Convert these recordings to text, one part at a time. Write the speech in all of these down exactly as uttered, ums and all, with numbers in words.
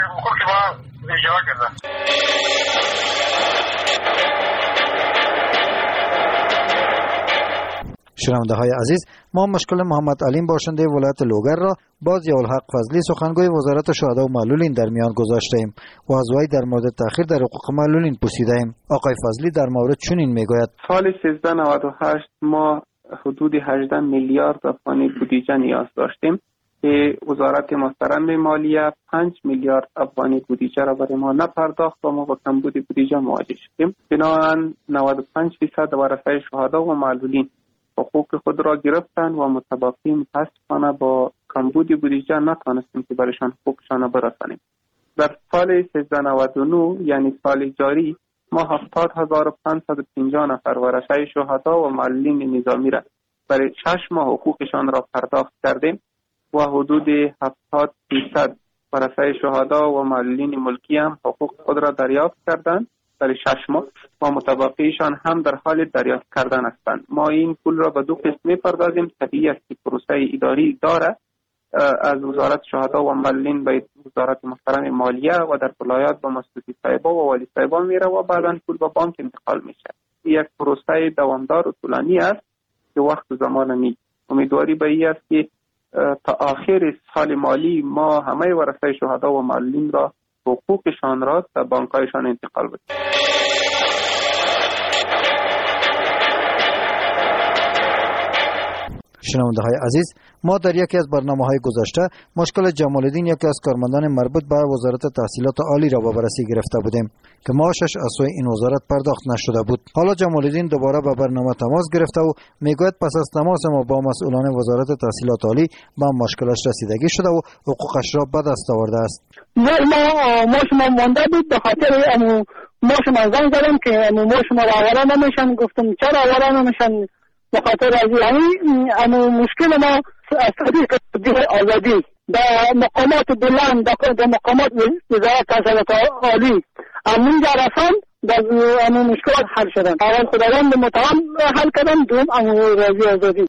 حقوق که ما اجرا کردن. شنونده های عزیز، ما مشکل محمد علیم باشنده ولایت لوگر را با ضیاءالحق فضلی سخنگوی وزارت شهدا و معلولین در میان گذاشتیم و از وی در مورد تأخیر در حقوق معلولین پرسیدیم. آقای فضلی در مورد چنین میگوید: سال سیزده نود و هشت ما حدود هجده میلیارد افغانی بودجه نیاز داشتیم که وزارت محترم مالیه پنج میلیارد افغانی بودجه را برای ما نپرداخت و ما با کمبود بودجه مواجه شدیم. بنابراین نود و پنج درصد ورثه شهدا و معلولین حقوق خود را گرفتند و متبقی متاسفانه با کمبود بودجه نتوانستیم که برایشان حقوقشان را برسانیم. در سال سیزده نود و نه یعنی سال جاری ما هفتاد هزار و پانصد و پنجاه نفر ورثه شهدا و معلولین نظامی را برای شش ماه حقوقشان را پرداخت کردیم و حدود هفتاد درصد ورثه شهدا و معلولین ملکی هم حقوق خود را دریافت کردند برای شش ماه و متبقیشان هم در حال دریافت کردن هستند. ما این پول را به دو قسم می‌پردازیم. طبیعی است که پروسه اداری داره، از وزارت شهدا و معلولین به وزارت محترم مالیه و در ولایات به مسئولی صاحبا و والی صاحبا میره و بعداً پول به بانک انتقال میشه. یک پروسه دوامدار و طولانی است که وقت و زمان نیست. امیدواری به این است که تا آخر سال مالی ما همه ورثه شهدا و معلولین را حقوقشان را تا بانک‌هایشان انتقال بدیم. شنونده های عزیز، ما در یکی از برنامه‌های گذشته مشکل جمال الدین، یکی از کارمندان مربوط به وزارت تحصیلات عالی را به بررسی گرفته بودیم که معاشش از سوی این وزارت پرداخت نشده بود. حالا جمال الدین دوباره به برنامه تماس گرفته و میگوید پس از تماس ما با مسئولان وزارت تحصیلات عالی به مشکلش رسیدگی شده و حقوقش را به دست آورده است. ما ما شما مانده بود به خاطر ما شما زنگ زدم که ما شما آواره نمیشن. گفتم چرا آواره نمیشن؟ به خاطر از این مشکل ما از طریق آزادی به مقامات بلند به مقامات وزارت تحصیلات عالی امین رسان در این مشکلات حل شدن. اول خداوند متعال حل کردن، دوم امین راضی آزادی.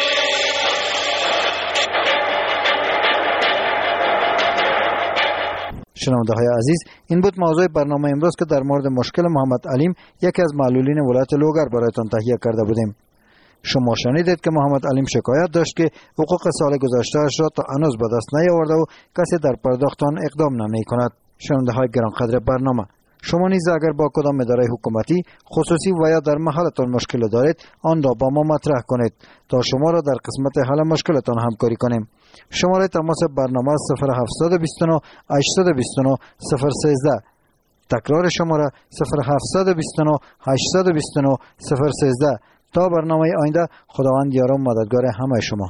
شنونده های عزیز، این بود موضوع برنامه امروز که در مورد مشکل محمد علیم، یکی از معلولین ولایت لوگر، برایتان تهیه کرده بودیم. شما شنیدید که محمد علیم شکایت داشت که حقوق سال گذشته‌اش را تا هنوز به دست نیاورده و کسی در پرداخت آن اقدام نمی کند. شنونده های گرانقدر برنامه، شما نیز اگر با کدام اداره حکومتی خصوصی و یا در محلتان مشکل دارید، آن را با ما مطرح کنید تا شما را در قسمت حل مشکلتان همکاری کنیم. شماره تماس برنامه صفر هفت دو نه هشت دو نه صفر یک سه. تکرار شماره صفر هفت دو نه هشت دو نه صفر یک سه. تا برنامه آینده، خداوند یار و مددگار همه شما.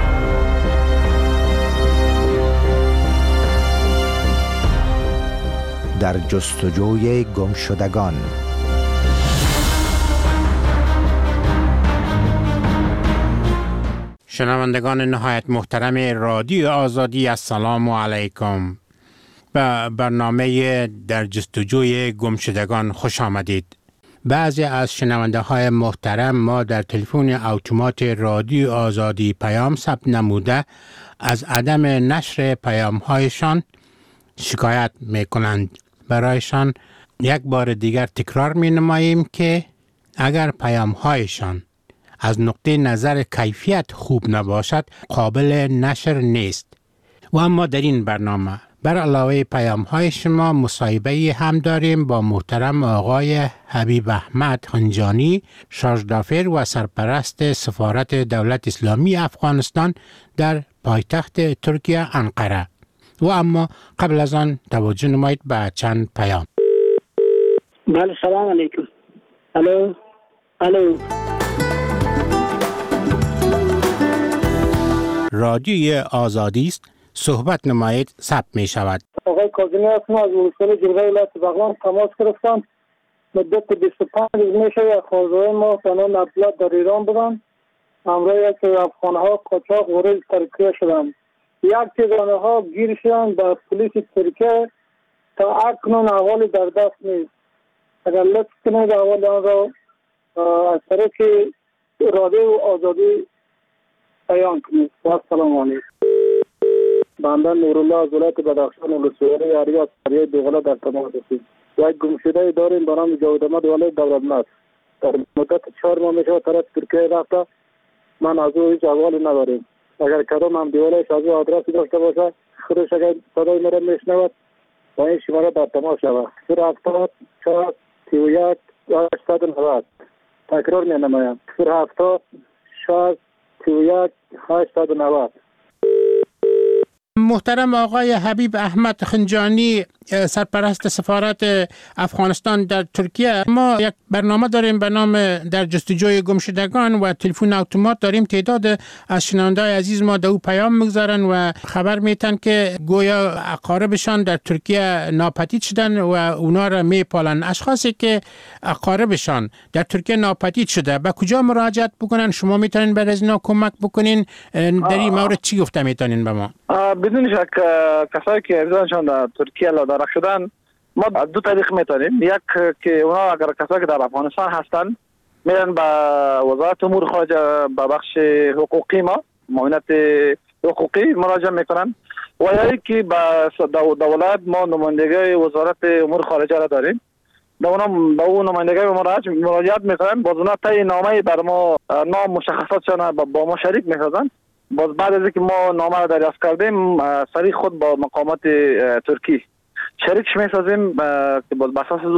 در جستجوی گمشدگان. شنوندگان نهایت محترم رادیو آزادی، السلام علیکم. به برنامه در جستجوی گمشدگان خوش آمدید. بعضی از شنونده های محترم ما در تلفن اتومات رادیو آزادی پیام ثبت نموده از عدم نشر پیام هایشان شکایت می کنند. برایشان یک بار دیگر تکرار می نماییم که اگر پیام هایشان از نقطه نظر کیفیت خوب نباشد قابل نشر نیست. و اما در این برنامه بر علاوه پیام های شما مصاحبه هم داریم با محترم آقای حبیب احمد خنجانی، شارژدافر و سرپرست سفارت دولت اسلامی افغانستان در پایتخت ترکیه انقره. و اما قبل از آن توجه نمایید به چند پیام. بله، سلام علیکم. الو الو رادیوی آزادی است، صحبت نمایید، ثبت می شود. آقای کاظمی هستم، از ولسوالی جلگه ولایت بغلان تماس گرفتم. مدت بیست و پنج روز میشه خانواده ما تنها عبدالله در ایران بودن، همراه یک افغان‌ها قاچاق وارد ترکیه شدند. یک تیزانه ها گیر شدند به پلیس ترکیه. تا اکنون احوال در دست نیست. اگر لطف کنید احوال آن را از طریق رادیو آزادی بیان کنید. و السلام علیکم. بنده نورالله از ولایت بدخشان ولسوالی اریاس قریه دوغلا در تماس هستیم. یک گمشده داریم به نام جاوید احمد ولایت دولتمند. در مدت چهار ماه میشه طرف ترکیه رفته. من از او هیچ احوالی نداریم. اگر کدام هم دیوالش از او آدرسی داشته باشه خودش اگر صدای مرا میشنود با این شماره در تماس شود. صفر هفتاد چهار سی و یک هشتصد و نود. تکرار می نمایم. صفر هفتاد چهار سی و یک هشتصد و نود. محترم آقای حبیب احمد خنجانی، سرپرست سفارت افغانستان در ترکیه، ما یک برنامه داریم به نام در جستجوی گمشدگان و تلفن اتومات داریم. تعداد از شنونده‌های عزیز ما در او پیام میگذارن و خبر میتن که گویا اقاربشان در ترکیه ناپدید شدن و اونا را میپالن. اشخاصی که اقاربشان در ترکیه ناپدید شده به کجا مراجعت بکنن؟ شما میتونین برای از اینا کمک بکنین؟ در این مورد چی گفته میتونین به ما؟ بدون شک کسایی که عزیزانشان در ترکیه لادرک شدن ما از دو طریق میتونیم. یک که اونا اگر کسایی که در افغانستان هستن میرن به وزارت امور خارجه به بخش حقوقی ما معاونت حقوقی مراجعه میکنن و یا که به دولت ما نمایندگی وزارت امور خارجه را داریم. به اون به اون نمایندگی مراجعت میکنن. باز اونا طی نامه بر ما نام مشخصاتشان با ما شریک میسازن. باز بعد از اینکه ما نامه را دریافت کردیم سریع خود با مقامات ترکی شریکش میسازیم که باز بر اساس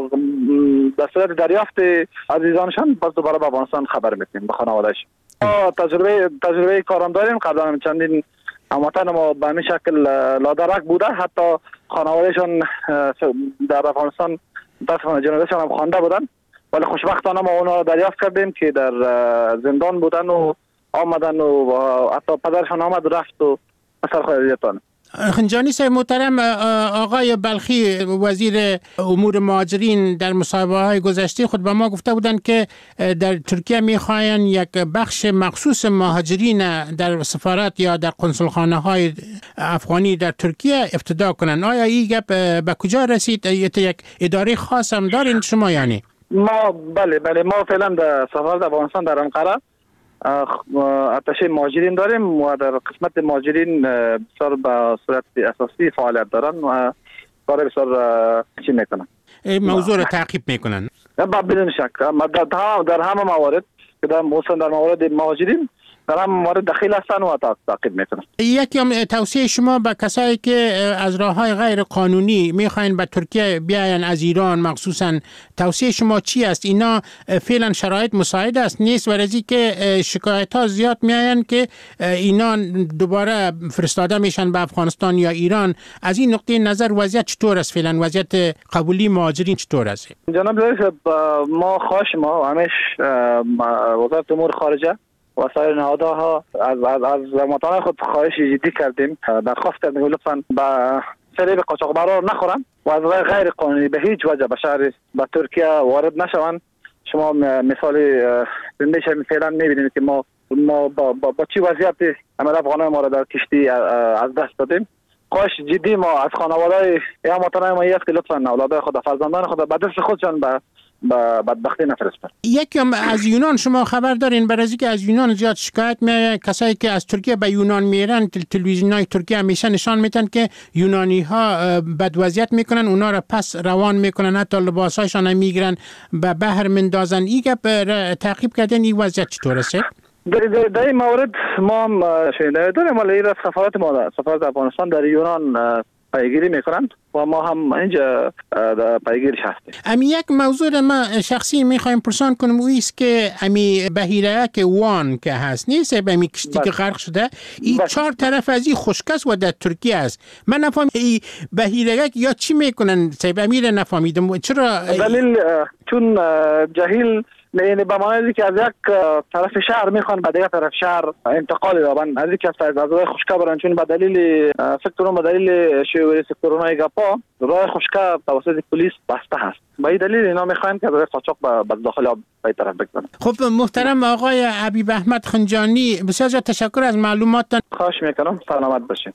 به صورت دریافت عزیزانشان باز دوباره به افغانستان خبر میدیم به خانواده‌اش. ما تجربه تجربه کارم داریم. قبلا چندین هموطن ما به همین شکل لادرک بوده، حتی خانوادهشان در افغانستان متاسفانه جنازه‌شان هم خوانده بودن، ولی خوشبختانه ما اونا را دریافت کردیم که در زندان بودن و آمدن و حتی پدرشان آمد رفت و اثر خیلیتان. خنجانی صاحب محترم، آقای بلخی وزیر امور مهاجرین در مصاحبه های گذشته خود به ما گفته بودند که در ترکیه میخواین یک بخش مخصوص مهاجرین در سفارت یا در قنصلخانه های افغانی در ترکیه افتتاح کنن. آیا این گپ به کجا رسید؟ یک اداره خاص هم دارین شما یعنی؟ ما بله بله ما فعلا در سفارت افغانستان در انقره اتشه مهاجرین داریم و در قسمت مهاجرین بسیار به صورت اساسی فعالیت دارن و کار بسیار چی میکنن، موضوع رو تعقیب میکنن. بدون شک در همه موارد که در موسم در موارد مهاجرین در هم مورد دخیل هستن و تعقیب میکنن. یکی توصیه شما به کسایی که از راههای غیر قانونی میخواین به ترکیه بیاین از ایران مخصوصا، توصیه شما چی است؟ اینا فعلا شرایط مساعد است نیست؟ ورزی که شکایت ها زیاد میاین که اینا دوباره فرستاده میشن به افغانستان یا ایران. از این نقطه نظر وضعیت چطور است فعلا؟ وضعیت قبولی مهاجرین چطور است؟ جناب رئیس، ما خواهش ما همیش وزارت امور خارجه و سایر نهادها از از از مطالعه خود خواهش جدی کردیم، درخواست کردیم لطفاً به فریب قاچاقبران نخورن و از راه غیر قانونی به هیچ وجه به شهر به ترکیه وارد نشوند. شما مثال زنده شما فعلا میبینید که ما ما با, با, با چی وضعیت عمل افغانان ما را در کشتی از دست دادیم. خواهش جدی ما از خانواده یا مطالعه ما است که لطفاً اولاد خود فرزندان خود به دست خودشان به با بدبختی نفرستن. یکم از یونان شما خبر دارین؟ برای اینکه از یونان زیاد شکایت میاد، کسایی که از ترکیه به یونان میرن تلویزیونای ترکیه همیشه نشان میدن که یونانی ها بد وضعیت میکنن، اونا را پس روان میکنن، حتی لباسایشان هم میگیرن به بحر مندازن. این گپ تعقیب کردن این وضعیت چطور است؟ در در این مورد ما هم شنیده داریم، ولی این سفارت ما سفارت افغانستان در یونان پیگیری میکنند و ما هم اینجا پیگیرش هستیم. امی یک موضوع ما شخصی میخوایم پرسان کنم، او است که امی بحیره که وان که هست نیست، امی کشتی که غرق شده، این چهار طرف از این خشکست و در ترکیه است. من نفهم این بحیره یا چی میکنن؟ سیب امیر نفهمیدم چرا. دلیل چون جهیل یعنی به معنی که از یک طرف شهر میخوان به دیگر طرف شهر انتقال یابن، از یک از راه خشکا برن، چون به دلیل سکتورون به دلیل شیوه سکتورونای گپا راه خشکا توسط پلیس بسته هست. به این دلیل اینا میخوان که راه قاچاق به داخل آب به طرف بگذارن. خب محترم آقای حبیب احمد خنجانی، بسیار تشکر از معلوماتتان. خواهش میکنم. سلامت باشین.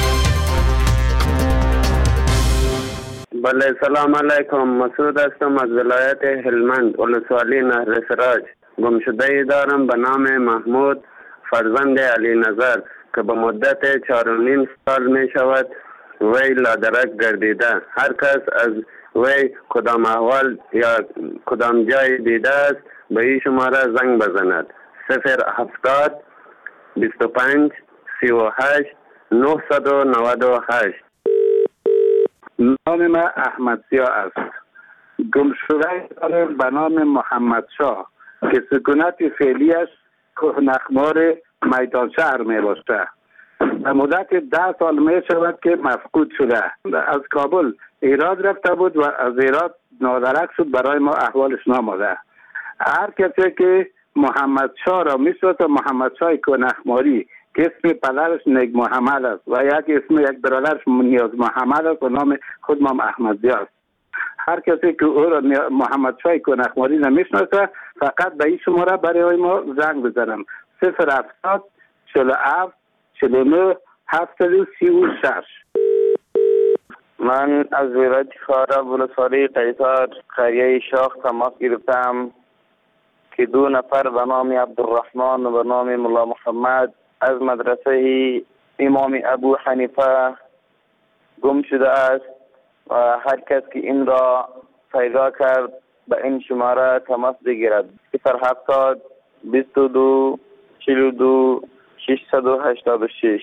بله، سلام علیکم. مسعود هستم از ولایت هلمند، ولسوالی نهر سراج. گمشده ای دارم به نام محمود فرزند علی نظر. که به مدت چهار و نیم سال می شود وی لادرک گردیده. هر کس از وی کدام احوال یا کدام جای دیده است به این شماره زنگ بزند: صفر هفتاد بیست و پنج سی و هشت نهصد و نود و هشت. نام من احمد سیا است. گمشده دارم به نام محمد شاه که سکونت فعلی است کوهنخمار میدان شهر می باشد. به مدت ده سال می شود که مفقود شده. از کابل ایراد رفته بود و از ایراد نادرک شد، برای ما احوالش ناماده. هر کسی که محمد شاه را می شود، محمد شاه کوهنخماری که اسم پدرش نگ محمد است و یک اسم یک برادرش نیاز محمد است و نام خود ما احمد زیا است. هر کسی که او را محمد شاه کوهنخماری نمیشناسه فقط به این شماره برای ما زنگ بزنم: صفر هفتاد چهل و هفت چهل و نه هفتاد و سی و شش. من از ولایت خارا ولسوالی قیصر قریه شاخ تماس گرفتم که دو نفر به نام عبدالرحمن و به نام ملا محمد از مدرسه امام ابو حنیفه گم شده است و هر کس که این را پیدا کرد به این شماره تماس بگیرد: صفر هفتاد بیست و دو چهل و دو ششصد و هشتاد و شش.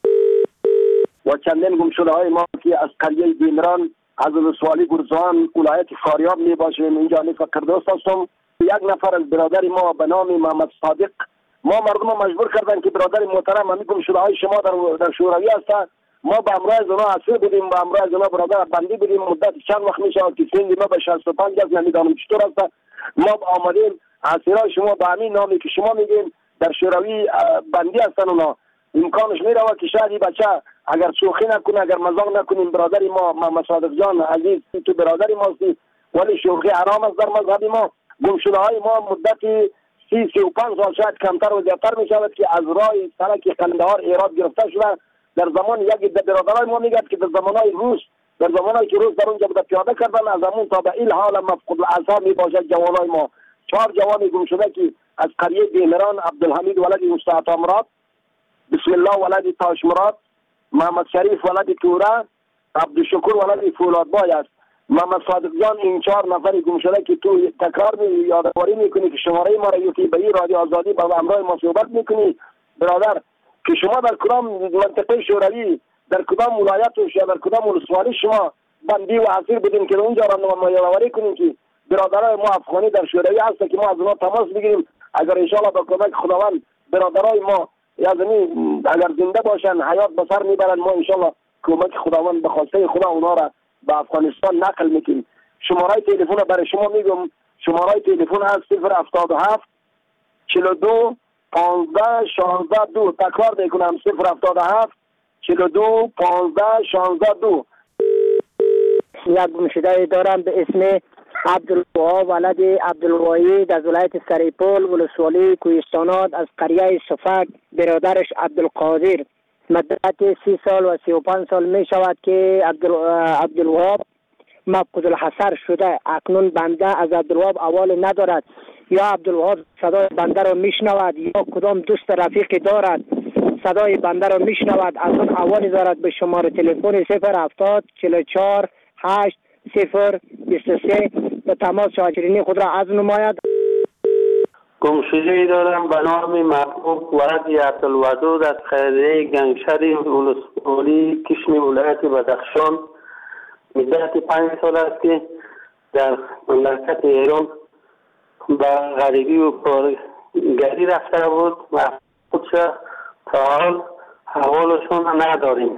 و چندین گمشده های ما که از قریه دیمران از ولسوالی گرزوان ولایت فاریاب می باشیم اینجا فقردوست هستم. یک نفر از برادر ما به نام محمد صادق، ما مردم مجبور کردن که برادر محترم همین گمشده های شما در در شوروی هستند. ما به امرای اونا اسیر بودیم، به امرای اونا برادر بندی بودیم. مدت چند وقت میشه که سن ما به شصت و پنج است، نمیدونم چطور است. ما آمدیم اسیرای شما به همین نامی که شما میگین در شوروی بندی هستن. اونا امکانش میره که شاید بچه اگر شوخی نکنه، اگر مزاح نکنیم، برادر ما محمد صادق جان عزیز تو برادر ما هستی، ولی شوخی حرام است در مذهب ما. گمشده های ما مدت سی سی و پنج سال شاید کمتر و زیادتر می شود که از راه سرک قندهار ایراد گرفته شده. در زمان یک برادرای ما میگه که در زمانهای روس، در زمانهایی که روس در اونجا بوده پیاده کردن، از همون تا به این حال مفقود الاعصاب می باشد جوانای ما. چهار جوان گم شده که از قریه دیمران: عبدالحمید ولد مستعطا مراد، بسم الله ولد تاش مراد، محمد شریف ولد توره، عبدالشکور ولد فولادبای است. محمد صادق جان این چهار نفری گم شده که تو تکرار می یادآوری میکنی که شماره ما را یکی به این رادیو آزادی با همراه ما صحبت میکنی. برادر که شما در کدام منطقه شوروی، در کدام ولایت یا در کدام ولسوالی شما بندی و اسیر بودین که اونجا را ما یادآوری کنیم که برادرای ما افغانی در شوروی هست که ما از اونها تماس بگیریم. اگر ان شاءالله با کمک خداوند برادرای ما یعنی اگر زنده باشن حیات به سر میبرن، ما ان شاءالله کمک خداوند به خواسته خدا اونها را به افغانستان نقل میکنیم. شماره تلفن برای شما میگم: شماره تلفن هست صفر هفتاد و هفت چهل و دو پانزده شانزده دو. تکرار میکنم: صفر هفتاد و هفت چهل و دو پانزده شانزده دو. یک گمشده دارم به اسم عبدالوهاب ولد عبدالوحید از ولایت سریپول ولسوالی کوهستانات از قریه صفک. برادرش عبدالقادر. مدت سی سال و سی و پنج سال می شود که عبدالوهاب مفقود الحصر شده. اکنون بنده از عبدالوهاب احوال ندارد، یا عبدالوهاب صدای بنده را میشنود یا کدام دوست رفیقی دارد صدای بنده را میشنود، از اون احوالی دارد. به شماره تلفن صفر هفتاد چهل و چهار هشت صفر بیست و سه به تماس شاکرینی خود را عرض نماید. گمشده‌ای دارم به نام محبوب ولد عبدالودود از قریه گنگشهر ولسوالی کشمی ولایت بدخشان. مدت پنج سال است که در مملکت ایران به غریبی و کارگری رفته بود و خودش تا حال حوالشون نداریم.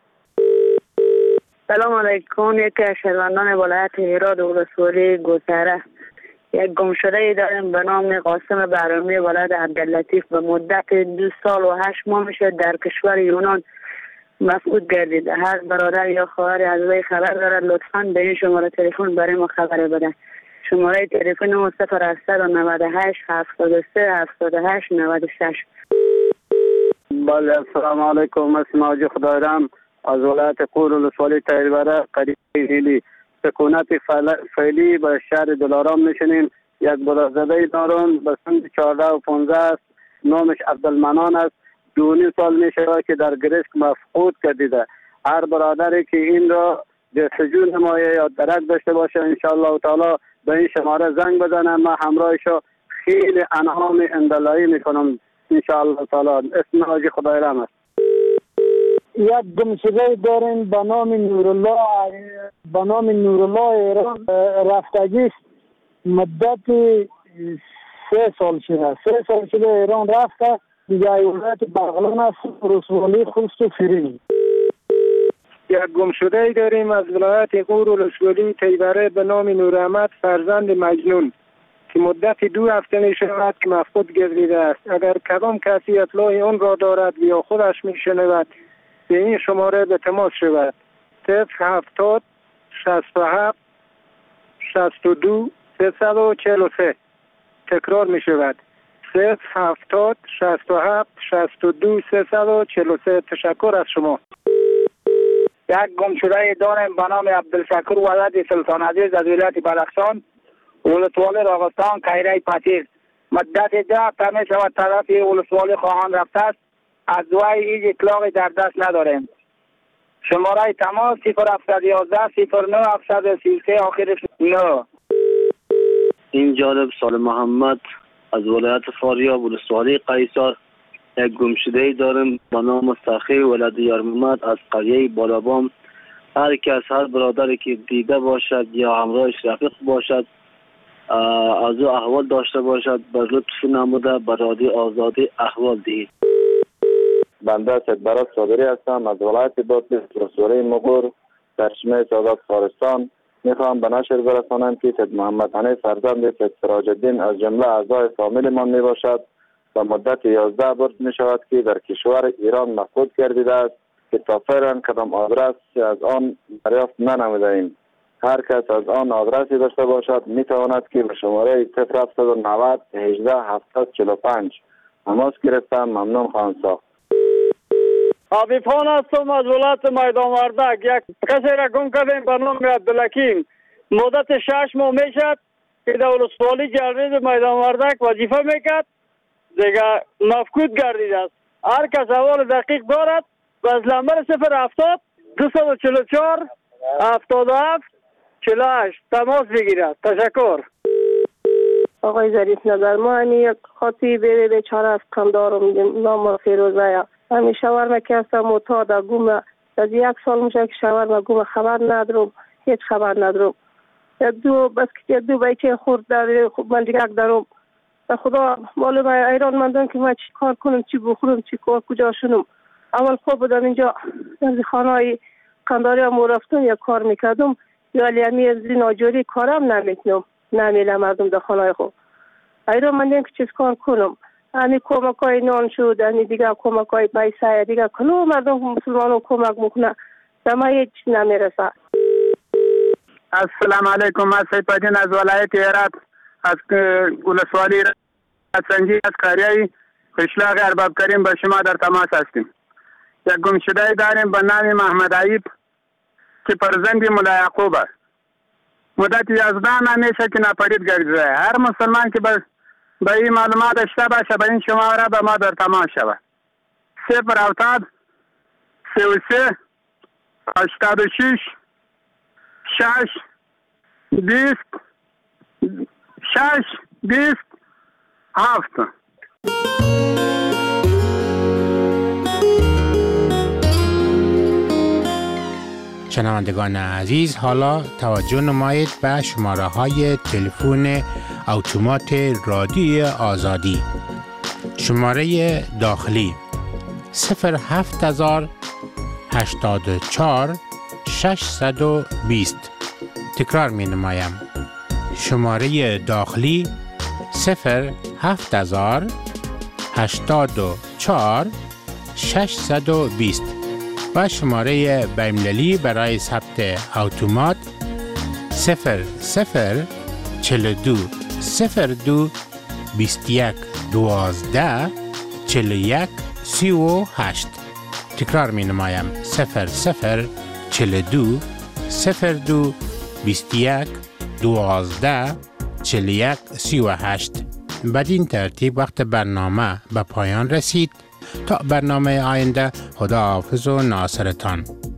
سلام علیکم. یکی از شهروندان ولایت هرات ولسوالی گوسره. یک گمشده داریم به نام قاسم بهرامی ولد عبداللطیف. به مدت دو سال و هشت ماه میشه در کشور یونان مفقود گردیده. هر برادر یا خواهر از وی خبر دارد لطفاً به این شماره تلفن برای ما خبر بده. شماره تلفن ما صفر هشتصد و نود و هشت هفتاد و سه هفتاد و هشت نود و شش. بله السلام علیکم. اسم حاجی خدایرم از ولایت قور ولسوالی تیربره قریه هیلی. سکونت فعلی به شهر دلارام میشنیم. یک برادرزاده دارم به سن چهارده و پانزده است. نامش عبدالمنان است. دو نیم سال می شود که در گرشک مفقود کردیده. هر برادری که این را جستجو نمایه یا درک داشته باشه انشاءالله تعالی به این شماره زنگ بزنه. من همراهشو خیلی انعام اندلایی میکنم انشاءالله تعالی. اسم حاجی خدایرحم است. یک گمشده داریم به نام نورالله به نام نورالله ایران رفتگی مدت سه سال شده سه سال شده ایران رفته دیگه ولایت بغلان است رسوالی خوست و فرین. یک گمشده داریم از ولایت غور و رسوالی تیبره به نام نور احمد فرزند مجنون که مدت دو هفته می شود که مفقود گردیده است. اگر کدام کسی اطلاع اون را دارد یا خودش می شنود به این شماره به تماس شود. صفر هفتاد شصت و هفت شصت و دو سیصد و چهل و سه. تکرار می شود. صفر هفتاد شصت و هفت شصت و دو سیصد و چهل و سه. تشکر از شما. یک گمشده داریم به نام عبدالشکور ولد سلطان عزیز از ولایت بدخشان ولسوالی راغستان کیره پتیر. مدت ده هفته می شود طرف ولسوالی خواهان رفته است. از وی هیچ اطلاقی در دست نداریم. شماره تماس صفر هفتصد و یازده صفر نه هفتصد و سی و سه آخرش نه. این جانب سال محمد از ولایت فاریاب ولسوالی قیصر یک گمشده داریم به نام سخی ولد یار محمد از قریه بالابام. هر کس هر برادری که دیده باشد یا همراهش رفیق باشد از او احوال داشته باشد بر لطف نموده بر رادیو آزادی احوال دهید. بنده سید برات صابری هستم از ولایت بادغیس رسوالی مغور سرچشمه سعادت خارستان. میخوام به نشر برسانم که سید محمد حنیف فرزند سید سراج الدین از جمله اعضای فامیل من می باشد و مدت یازده برد می شود که در کشور ایران مفقود گردیده است که تا فعلا کدام آدرس از آن دریافت ننموده ایم. هر کس از آن آدرسی داشته باشد می تواند که به شماره صفر هفتصد و نود هجده هفتاد چهل و پنج تماس گرفتم. ممنون خواهم ساخت. عبیفان هستم از ولایت میدان وردک. یک کسی را گم کردیم به نام عبدالحکیم. مدت شش ماه میشد که در ولسوالی جلوید میدان وردک وظیفه میکرد دیگه مفقود گردیده است. هر کس احوال دقیق دارد و از نمبر صفر هفتاد دویست و چهل و چهار هفتاد و هفت چهل و هشت تماس بگیرد. تشکر. آقای ظریف نظر ما همی یک خاطی به بیچاره از کندارم نام فیروزه همین شاورما که هستم معتاد گم از یک سال میشه که شاورما گم خبر ندارم هیچ خبر ندارم. یک دو بس که دو بچه خورد در من دیگه دارم خدا معلوم ایران مندم که من چی کار کنم چی بخورم چی کار کجا شنم. اول خوب بودم اینجا در خانه های کنداری هم رفتم یا کار میکردم یا امی از ناجوری کارم نمیکنم نمیله مردم در خانه خوب ایران مندم که چیز کار کنم. همی کمک های نان شد همی دیگه کمک های پیسه دیگه کلو مردم مسلمانو کمک میکنه دما هیچ نمیرسه. السلام علیکم. من سید پدین از ولایت هرات از ولسوالی سنجی از قریه قشلاق ارباب کریم با شما در تماس هستیم. یک گمشده داریم به نام محمد عیب که فرزند مولا یعقوب است. مدت یازده ماه میشه که ناپدید گردیده. هر مسلمان که به به این معلومات داشته باشه به این شماره به ما در تماس شود. صفر هفتاد سی و سه هشتاد و شش شش بیست شش بیست هفت. شنوندگان عزیز حالا توجه نمایید به شماره های تلفن اتومات رادیو آزادی. شماره داخلی صفر هفت هزار هشتاد و چهار ششصد و بیست. تکرار می نمایم. شماره داخلی صفر هفت هزار هشتاد و چهار ششصد و بیست و شماره بین‌المللی برای ثبت اتومات صفر صفر چهل و دو صفر دو بیست و یک دوازده چهل و یک سی و هشت. تکرار می نمایم. صفر صفر چهل و دو صفر دو بیست و یک دوازده چهل و یک سی و هشت. بدین ترتیب وقت برنامه به پایان رسید. تا برنامه آینده، خداحافظ و ناصرتان.